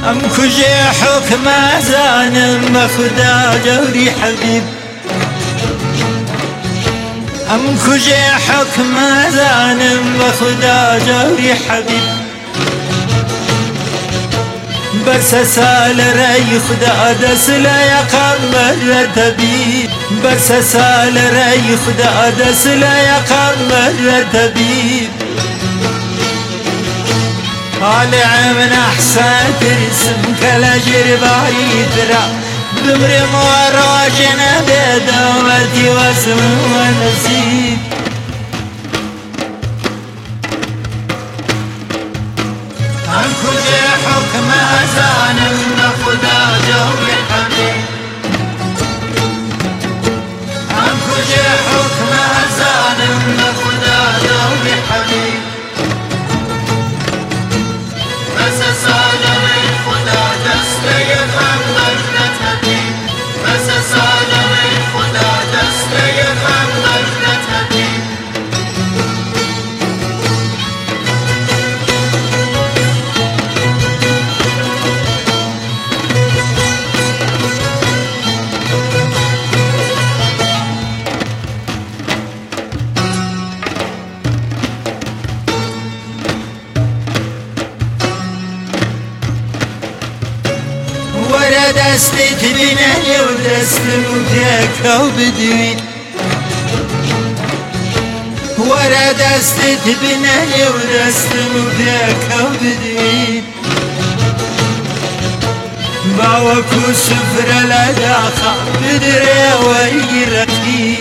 ام کجی حکم ازانم بخدا جوری حبیب ام کجی حکم ازانم بخدا جوری حبیب بس سال رأي خدا دس لا يقمر تبي بس سال رأي خدا دس لا يقمر تبي طالع من أحسن ترسم كالأجر باري ترى بمرم وراجنا بدوتي واسم ونسيب عن كل حكم أزان خدا جوي حبيب عن كل حكم أزان خدا جوي حبيب بس صادر خدا دست يغمر نتبي بس صادر خدا دست يغمر نتبي دستت بینه و دستم تکو بدوید ورا دستت بینه و دستم تکو بدوید باوکو سفر لداخا بدره ویرتی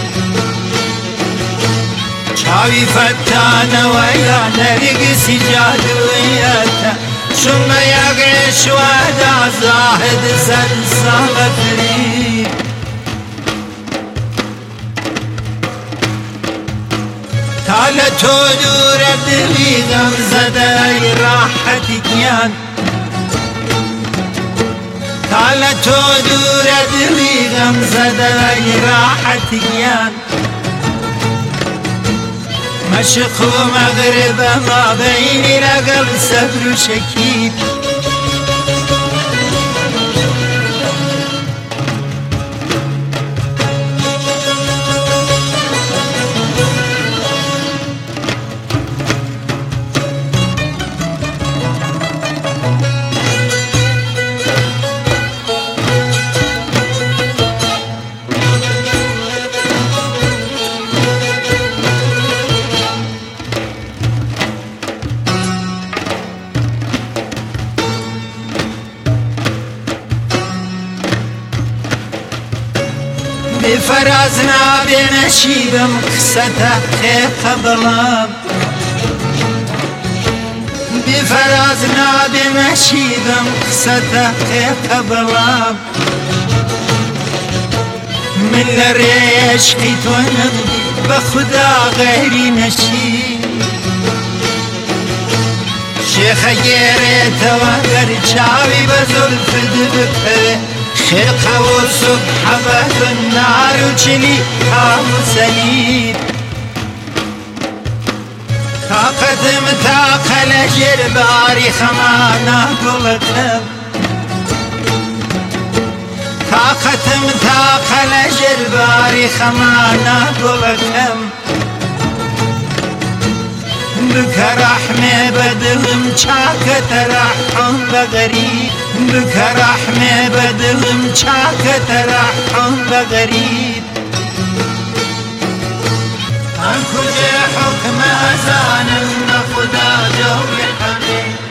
چاوی فتانه ویا نرگسی جادویتا ثم يقش ودا زاهد سلسال فريد تالت دور دلي غمزة راحتك يان تالت دور دلي غمزة راحتك يان مشرق ومغرب ما بين لقل صبر وشكيب بفرازنا بنشيبم قصته خيخ ظلام بفرازنا بنشيبم قصته خيخ ظلام من الريش قيت ونبدي بخدا غيري نشيب شيخ غيري توقر شاوي بزلف دبكه خرقه وصبح بث النار وجلي كام سليب طاقت متاقل جرباري خمانا قلتم طاقت متاقل جرباري خمانا قلتم بك رحمة بدهم شاكت رحم بغريب بك رحمة بدهم شاكت رحم بغريب عن كل حكم أزان خدا جوي حبيب